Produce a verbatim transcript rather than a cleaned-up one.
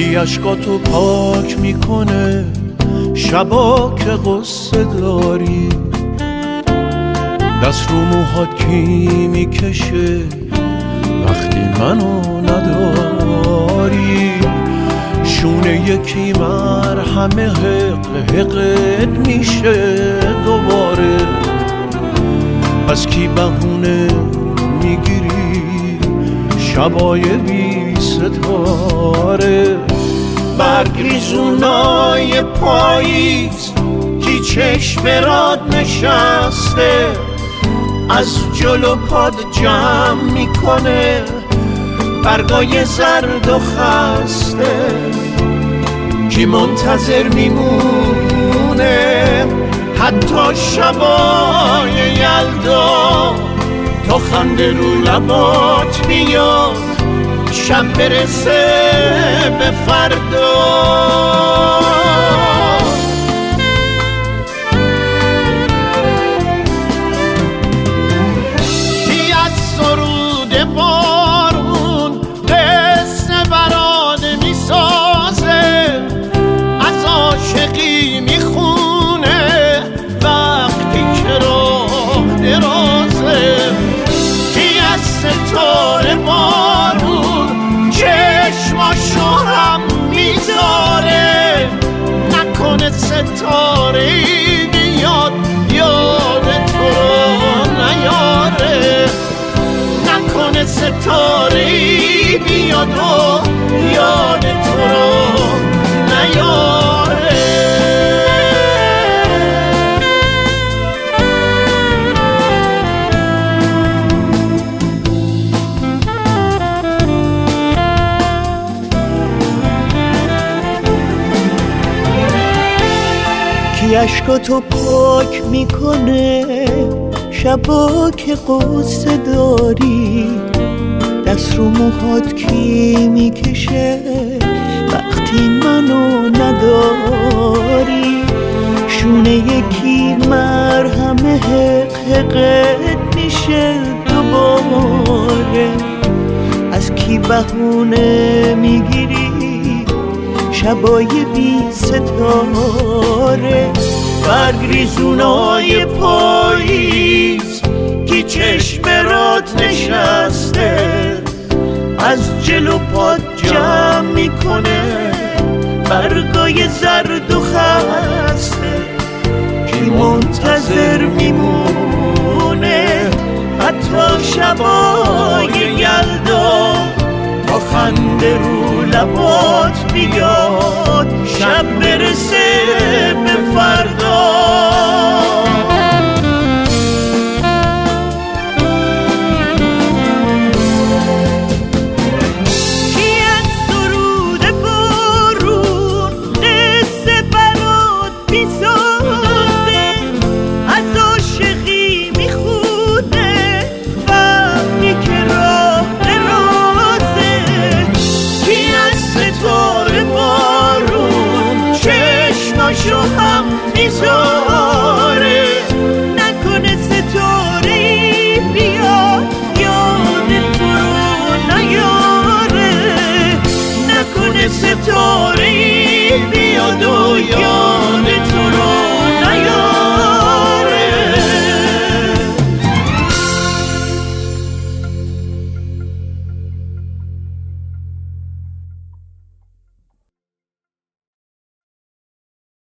کی عشقاتو پاک میکنه شبا که قصه داری؟ دست رو موهات کی میکشه وقتی منو نداری؟ شونه یکی مرهمه حق حقت میشه دوباره. از کی بهونه میگیری شبای بی ستاره؟ برگریزونای پاییز کی چشم راد نشسته از جلو پاد جمع میکنه برگای زرد و خسته؟ کی منتظر میمونه حتی شبای یلدا تا خنده رو لبات بیاد شب برسه به فردا؟ کی از سرود بارون قصه براده میسازه از عاشقی میخونه وقتی که راه درازه؟ کی از ستاره بارون چشماشو هم میذاره نکنه ستاره ای بیاد یاد تو رو نیاره؟ نکنه ستاره ای بیاد و یاد تو رو نیاره؟ کی عشقاتو پاک میکنه شبا که قصه داری؟ دست رو موهات کی میکشه وقتی منو نداری؟ شونه یکی مرهمه حق حقت میشه دوباره. از کی بهونه میگیری شبای بی ستاره؟ برگریزونای پاییز کی چشم رات نشسته از جلو پاد جمع میکنه برگای زرد و خسته؟ کی منتظر میمونه حتی شبای یلدا تا خنده رو لبات بیاد شب برسه به فردا؟